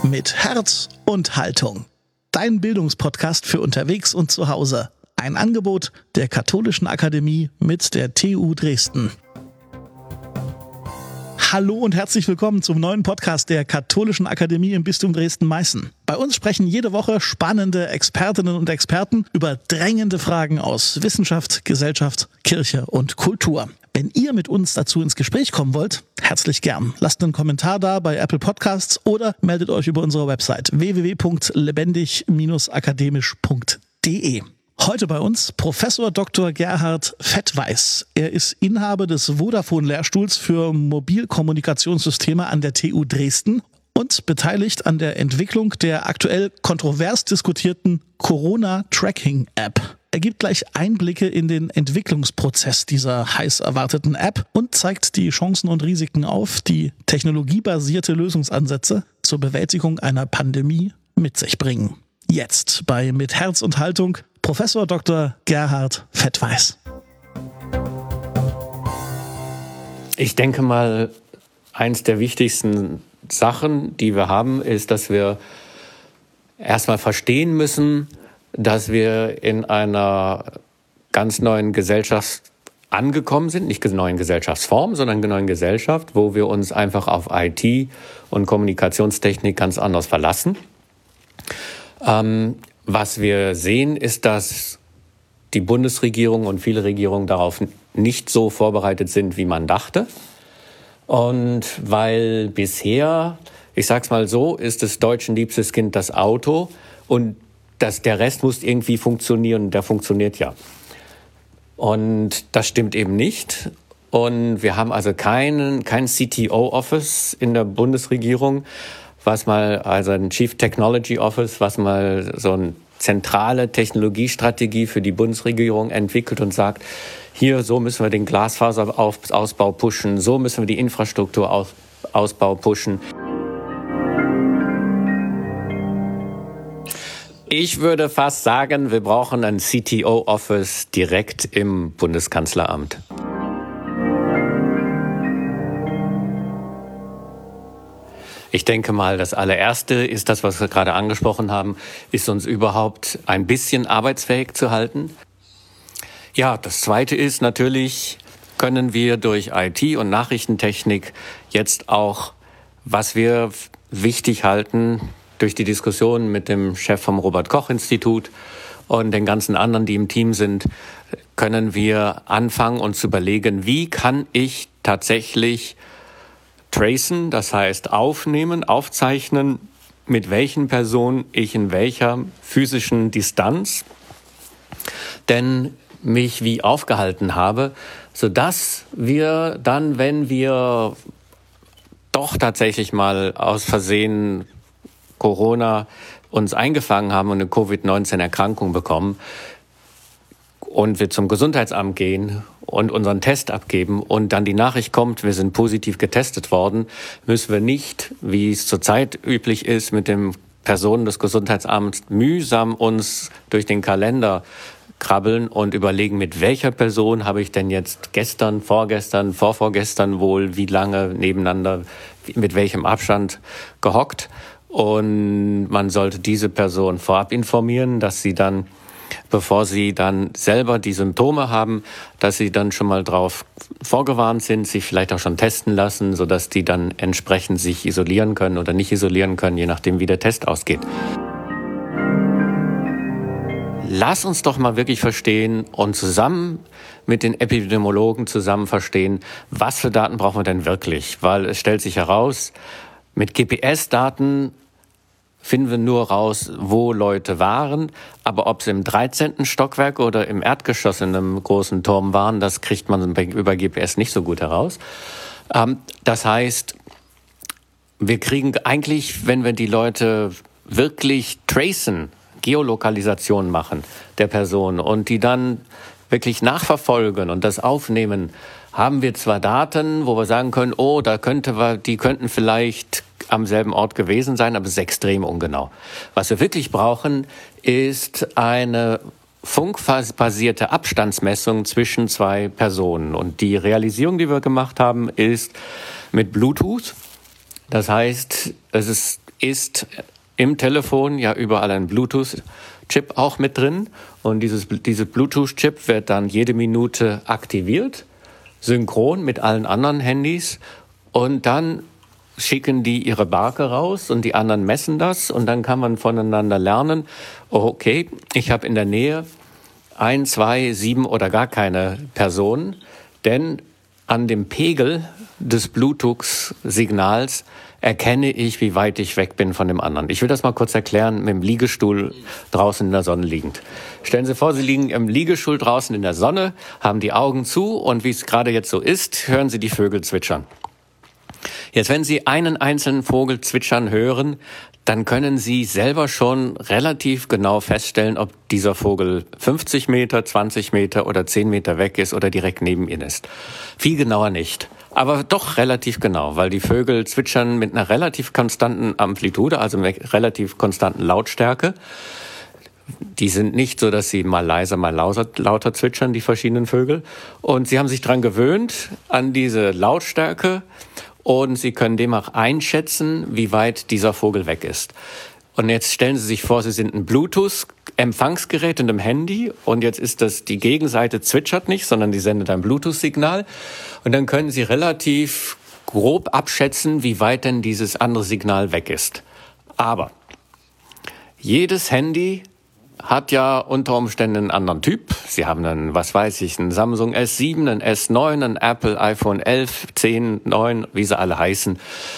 Mit Herz und Haltung. Dein Bildungspodcast für unterwegs und zu Hause. Ein Angebot der Katholischen Akademie mit der TU Dresden. Hallo und herzlich willkommen zum neuen Podcast der Katholischen Akademie im Bistum Dresden-Meißen. Bei uns sprechen jede Woche spannende Expertinnen und Experten über drängende Fragen aus Wissenschaft, Gesellschaft, Kirche und Kultur. Wenn ihr mit uns dazu ins Gespräch kommen wollt, herzlich gern. Lasst einen Kommentar da bei Apple Podcasts oder meldet euch über unsere Website www.lebendig-akademisch.de. Heute bei uns Professor Dr. Gerhard Fettweis. Er ist Inhaber des Vodafone-Lehrstuhls für Mobilkommunikationssysteme an der TU Dresden und beteiligt an der Entwicklung der aktuell kontrovers diskutierten Corona-Tracking-App. Er gibt gleich Einblicke in den Entwicklungsprozess dieser heiß erwarteten App und zeigt die Chancen und Risiken auf, die technologiebasierte Lösungsansätze zur Bewältigung einer Pandemie mit sich bringen. Jetzt bei Mit Herz und Haltung Professor Dr. Gerhard Fettweis. Ich denke mal, eins der wichtigsten Sachen, die wir haben, ist, dass wir erstmal verstehen müssen, dass wir in einer ganz neuen Gesellschaft angekommen sind, nicht neuen Gesellschaftsform, sondern einer neuen Gesellschaft, wo wir uns einfach auf IT und Kommunikationstechnik ganz anders verlassen. Was wir sehen, ist, dass die Bundesregierung und viele Regierungen darauf nicht so vorbereitet sind, wie man dachte. Und weil bisher, ich sag's mal so, ist des Deutschen liebstes Kind das Auto und der Rest muss irgendwie funktionieren, der funktioniert ja. Und das stimmt eben nicht. Und wir haben also kein CTO-Office in der Bundesregierung, also ein Chief Technology Office, was mal so eine zentrale Technologiestrategie für die Bundesregierung entwickelt und sagt, hier, so müssen wir den Glasfaserausbau pushen, so müssen wir die Infrastrukturausbau pushen. Ich würde fast sagen, wir brauchen ein CTO-Office direkt im Bundeskanzleramt. Ich denke mal, das allererste ist das, was wir gerade angesprochen haben, ist uns überhaupt ein bisschen arbeitsfähig zu halten. Ja, das zweite ist natürlich, können wir durch IT und Nachrichtentechnik jetzt auch, was wir wichtig halten, durch die Diskussion mit dem Chef vom Robert-Koch-Institut und den ganzen anderen, die im Team sind, können wir anfangen, uns zu überlegen, wie kann ich tatsächlich tracen, das heißt aufnehmen, aufzeichnen, mit welchen Personen ich in welcher physischen Distanz denn mich wie aufgehalten habe, sodass wir dann, wenn wir doch tatsächlich mal aus Versehen Corona uns eingefangen haben und eine Covid-19-Erkrankung bekommen und wir zum Gesundheitsamt gehen und unseren Test abgeben und dann die Nachricht kommt, wir sind positiv getestet worden, müssen wir nicht, wie es zurzeit üblich ist, mit den Personen des Gesundheitsamts mühsam uns durch den Kalender krabbeln und überlegen, mit welcher Person habe ich denn jetzt gestern, vorgestern, vorvorgestern wohl, wie lange nebeneinander, mit welchem Abstand gehockt. Und man sollte diese Person vorab informieren, dass sie dann, bevor sie dann selber die Symptome haben, dass sie dann schon mal drauf vorgewarnt sind, sich vielleicht auch schon testen lassen, sodass die dann entsprechend sich isolieren können oder nicht isolieren können, je nachdem, wie der Test ausgeht. Lass uns doch mal wirklich verstehen und zusammen mit den Epidemiologen zusammen verstehen, was für Daten brauchen wir denn wirklich? Weil es stellt sich heraus, mit GPS-Daten finden wir nur raus, wo Leute waren. Aber ob sie im 13. Stockwerk oder im Erdgeschoss in einem großen Turm waren, das kriegt man über GPS nicht so gut heraus. Das heißt, wir kriegen eigentlich, wenn wir die Leute wirklich tracen, Geolokalisation machen der Person und die dann wirklich nachverfolgen und das aufnehmen, haben wir zwar Daten, wo wir sagen können, oh, die könnten vielleicht am selben Ort gewesen sein, aber es ist extrem ungenau. Was wir wirklich brauchen, ist eine funkbasierte Abstandsmessung zwischen zwei Personen. Und die Realisierung, die wir gemacht haben, ist mit Bluetooth. Das heißt, es ist ist im Telefon ja überall ein Bluetooth-Chip auch mit drin. Und dieses Bluetooth-Chip wird dann jede Minute aktiviert, synchron mit allen anderen Handys. Und dann schicken die ihre Barke raus und die anderen messen das. Und dann kann man voneinander lernen, okay, ich habe in der Nähe 1, 2, 7 oder gar keine Personen. Denn an dem Pegel des Bluetooth-Signals erkenne ich, wie weit ich weg bin von dem anderen. Ich will das mal kurz erklären, mit dem Liegestuhl draußen in der Sonne liegend. Stellen Sie vor, Sie liegen im Liegestuhl draußen in der Sonne, haben die Augen zu und wie es gerade jetzt so ist, hören Sie die Vögel zwitschern. Jetzt, wenn Sie einen einzelnen Vogel zwitschern hören, dann können Sie selber schon relativ genau feststellen, ob dieser Vogel 50 Meter, 20 Meter oder 10 Meter weg ist oder direkt neben Ihnen ist. Viel genauer nicht. Aber doch relativ genau, weil die Vögel zwitschern mit einer relativ konstanten Amplitude, also mit relativ konstanten Lautstärke. Die sind nicht so, dass sie mal leiser, mal lauter zwitschern, die verschiedenen Vögel. Und sie haben sich dran gewöhnt, an diese Lautstärke. Und Sie können demnach einschätzen, wie weit dieser Vogel weg ist. Und jetzt stellen Sie sich vor, Sie sind ein Bluetooth-Empfangsgerät in einem Handy und jetzt ist das, die Gegenseite zwitschert nicht, sondern die sendet ein Bluetooth-Signal. Und dann können Sie relativ grob abschätzen, wie weit denn dieses andere Signal weg ist. Aber jedes Handy hat ja unter Umständen einen anderen Typ. Sie haben einen, was weiß ich, einen Samsung S7, einen S9, einen Apple iPhone 11, 10, 9, wie sie alle heißen.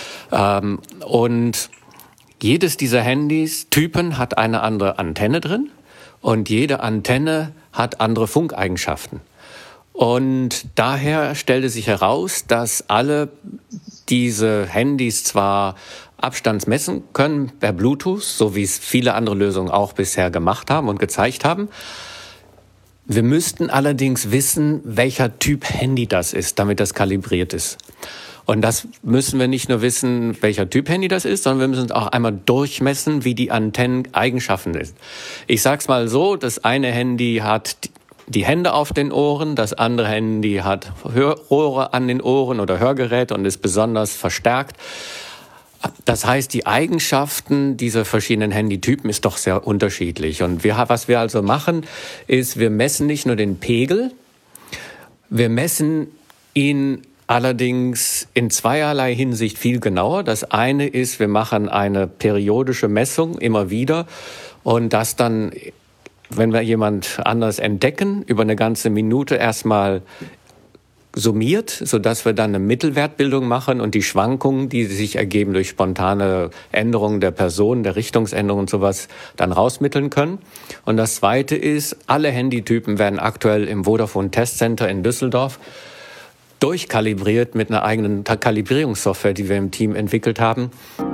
Und jedes dieser Handys-Typen hat eine andere Antenne drin und jede Antenne hat andere Funkeigenschaften. Und daher stellte sich heraus, dass alle diese Handys zwar Abstand messen können per Bluetooth, so wie es viele andere Lösungen auch bisher gemacht haben und gezeigt haben. Wir müssten allerdings wissen, welcher Typ Handy das ist, damit das kalibriert ist. Und das müssen wir nicht nur wissen, welcher Typ Handy das ist, sondern wir müssen auch einmal durchmessen, wie die Antenneneigenschaften sind. Ich sag's mal so, das eine Handy hat die Hände auf den Ohren, das andere Handy hat Rohre an den Ohren oder Hörgerät und ist besonders verstärkt. Das heißt, die Eigenschaften dieser verschiedenen Handytypen ist doch sehr unterschiedlich. Und was wir also machen, ist, wir messen nicht nur den Pegel, wir messen ihn allerdings in zweierlei Hinsicht viel genauer. Das eine ist, wir machen eine periodische Messung immer wieder und das dann, wenn wir jemand anders entdecken, über eine ganze Minute erstmal summiert, sodass wir dann eine Mittelwertbildung machen und die Schwankungen, die sich ergeben durch spontane Änderungen der Person, der Richtungsänderung und sowas, dann rausmitteln können. Und das Zweite ist, alle Handytypen werden aktuell im Vodafone Testcenter in Düsseldorf durchkalibriert mit einer eigenen Kalibrierungssoftware, die wir im Team entwickelt haben.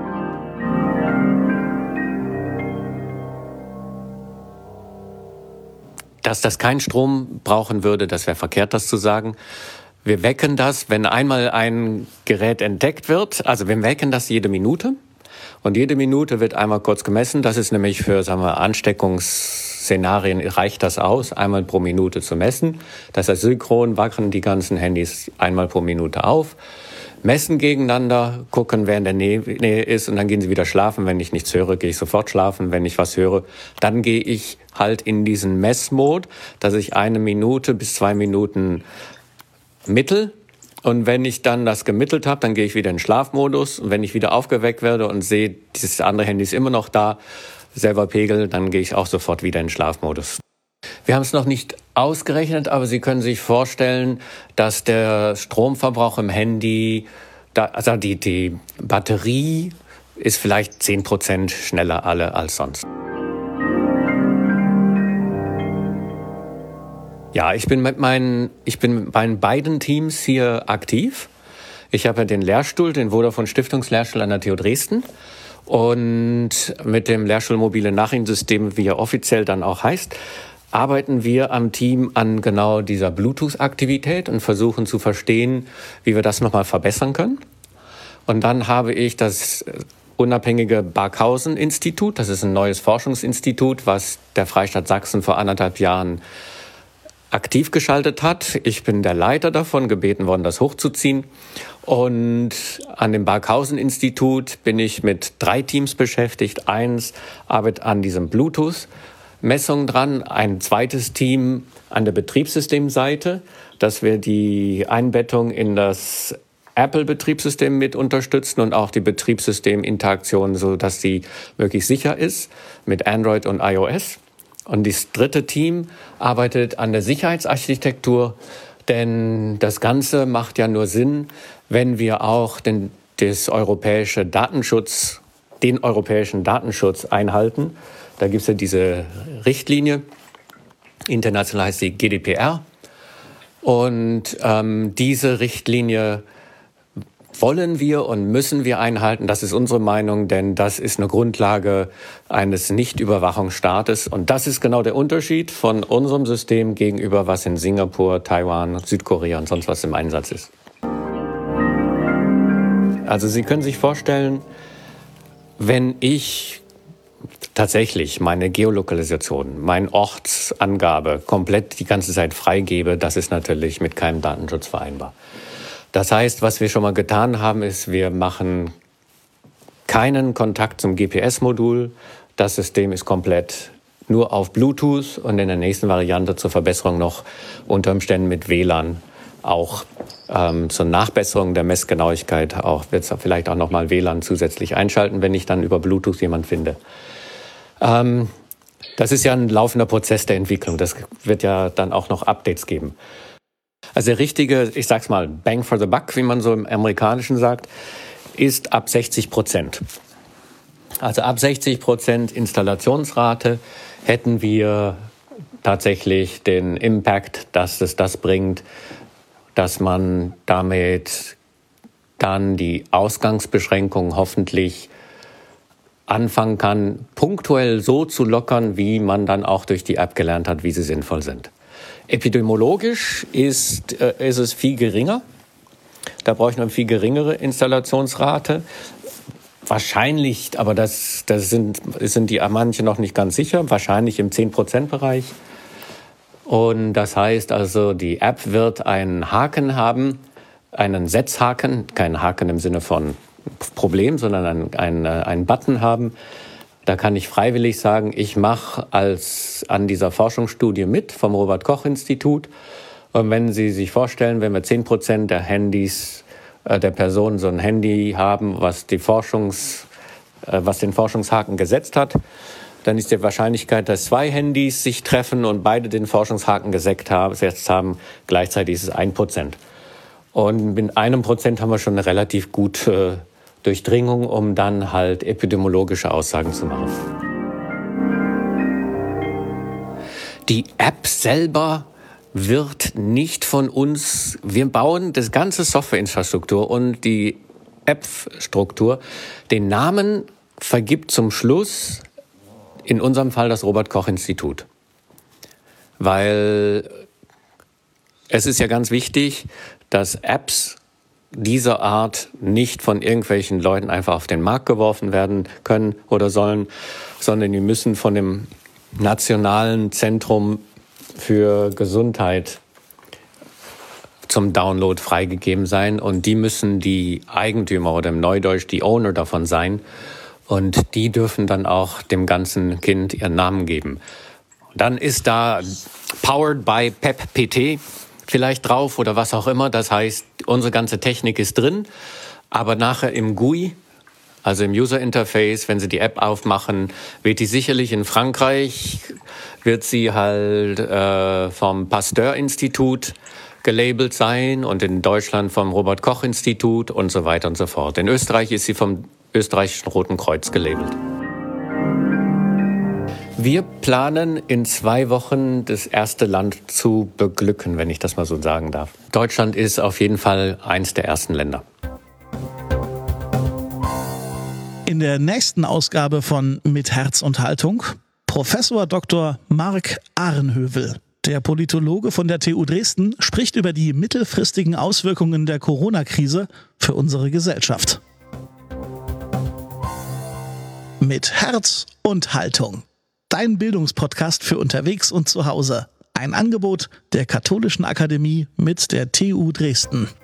Dass das keinen Strom brauchen würde, das wäre verkehrt, das zu sagen. Wir wecken das, wenn einmal ein Gerät entdeckt wird, also wir wecken das jede Minute und jede Minute wird einmal kurz gemessen. Das ist nämlich für, sagen wir, Ansteckungsszenarien reicht das aus, einmal pro Minute zu messen. Das heißt, synchron wachen die ganzen Handys einmal pro Minute auf, messen gegeneinander, gucken, wer in der Nähe ist und dann gehen sie wieder schlafen. Wenn ich nichts höre, gehe ich sofort schlafen. Wenn ich was höre, dann gehe ich halt in diesen Messmod, dass ich 1 Minute bis 2 Minuten mittel. Und wenn ich dann das gemittelt habe, dann gehe ich wieder in den Schlafmodus. Und wenn ich wieder aufgeweckt werde und sehe, dieses andere Handy ist immer noch da, selber Pegel, dann gehe ich auch sofort wieder in den Schlafmodus. Wir haben es noch nicht ausgerechnet, aber Sie können sich vorstellen, dass der Stromverbrauch im Handy, also die Batterie ist vielleicht 10% schneller alle als sonst. Ja, ich bin bei beiden Teams hier aktiv. Ich habe ja den Lehrstuhl, den Vodafone Stiftungslehrstuhl an der TU Dresden. Und mit dem Lehrstuhl Mobile Nachrichtensystem, wie er offiziell dann auch heißt, arbeiten wir am Team an genau dieser Bluetooth-Aktivität und versuchen zu verstehen, wie wir das nochmal verbessern können. Und dann habe ich das unabhängige Barkhausen-Institut, das ist ein neues Forschungsinstitut, was der Freistaat Sachsen vor 1,5 Jahren aktiv geschaltet hat. Ich bin der Leiter davon, gebeten worden, das hochzuziehen. Und an dem Barkhausen-Institut bin ich mit 3 Teams beschäftigt. Eins arbeitet an diesem Bluetooth-Messung dran, ein zweites Team an der Betriebssystemseite, dass wir die Einbettung in das Apple-Betriebssystem mit unterstützen und auch die Betriebssysteminteraktion, so dass sie wirklich sicher ist mit Android und iOS. Und das dritte Team arbeitet an der Sicherheitsarchitektur, denn das Ganze macht ja nur Sinn, wenn wir auch den europäischen Datenschutz einhalten. Da gibt es ja diese Richtlinie, international heißt sie GDPR. Und diese Richtlinie wollen wir und müssen wir einhalten. Das ist unsere Meinung, denn das ist eine Grundlage eines Nicht-Überwachungsstaates. Und das ist genau der Unterschied von unserem System gegenüber, was in Singapur, Taiwan, Südkorea und sonst was im Einsatz ist. Also Sie können sich vorstellen, wenn ich tatsächlich meine Geolokalisation, meine Ortsangabe komplett die ganze Zeit freigebe, das ist natürlich mit keinem Datenschutz vereinbar. Das heißt, was wir schon mal getan haben, ist, wir machen keinen Kontakt zum GPS-Modul. Das System ist komplett nur auf Bluetooth und in der nächsten Variante zur Verbesserung noch unter Umständen mit WLAN auch zur Nachbesserung der Messgenauigkeit auch wird es vielleicht auch nochmal WLAN zusätzlich einschalten, wenn ich dann über Bluetooth jemanden finde. Das ist ja ein laufender Prozess der Entwicklung. Das wird ja dann auch noch Updates geben. Also der richtige, ich sag's mal, Bang for the Buck, wie man so im Amerikanischen sagt, ist ab 60%. Also ab 60% Installationsrate hätten wir tatsächlich den Impact, dass es das bringt, dass man damit dann die Ausgangsbeschränkungen hoffentlich anfangen kann, punktuell so zu lockern, wie man dann auch durch die App gelernt hat, wie sie sinnvoll sind. Epidemiologisch ist es viel geringer. Da brauche ich eine viel geringere Installationsrate. Wahrscheinlich, aber das sind die manche noch nicht ganz sicher, wahrscheinlich im 10%-Bereich. Und das heißt also, die App wird einen Haken haben, einen Setzhaken, keinen Haken im Sinne von Problem, sondern einen Button haben. Da kann ich freiwillig sagen, ich mache an dieser Forschungsstudie mit vom Robert-Koch-Institut. Und wenn Sie sich vorstellen, wenn wir 10% der Handys der Personen so ein Handy haben, was den Forschungshaken gesetzt hat, dann ist die Wahrscheinlichkeit, dass 2 Handys sich treffen und beide den Forschungshaken gesetzt haben, gleichzeitig ist es 1%. Und mit 1% haben wir schon eine relativ gute Durchdringung, um dann halt epidemiologische Aussagen zu machen. Die App selber wird nicht von uns, wir bauen das ganze Softwareinfrastruktur und die App-Struktur. Den Namen vergibt zum Schluss in unserem Fall das Robert-Koch-Institut. Weil es ist ja ganz wichtig, dass Apps dieser Art nicht von irgendwelchen Leuten einfach auf den Markt geworfen werden können oder sollen, sondern die müssen von dem Nationalen Zentrum für Gesundheit zum Download freigegeben sein und die müssen die Eigentümer oder im Neudeutsch die Owner davon sein und die dürfen dann auch dem ganzen Kind ihren Namen geben. Dann ist da Powered by PEP-PT vielleicht drauf oder was auch immer. Das heißt, unsere ganze Technik ist drin, aber nachher im GUI, also im User Interface, wenn Sie die App aufmachen, wird die sicherlich in Frankreich, wird sie halt vom Pasteur-Institut gelabelt sein und in Deutschland vom Robert-Koch-Institut und so weiter und so fort. In Österreich ist sie vom österreichischen Roten Kreuz gelabelt. Wir planen in 2 Wochen das erste Land zu beglücken, wenn ich das mal so sagen darf. Deutschland ist auf jeden Fall eins der ersten Länder. In der nächsten Ausgabe von Mit Herz und Haltung Professor Dr. Marc Ahrenhövel. Der Politologe von der TU Dresden spricht über die mittelfristigen Auswirkungen der Corona-Krise für unsere Gesellschaft. Mit Herz und Haltung. Dein Bildungspodcast für unterwegs und zu Hause. Ein Angebot der Katholischen Akademie mit der TU Dresden.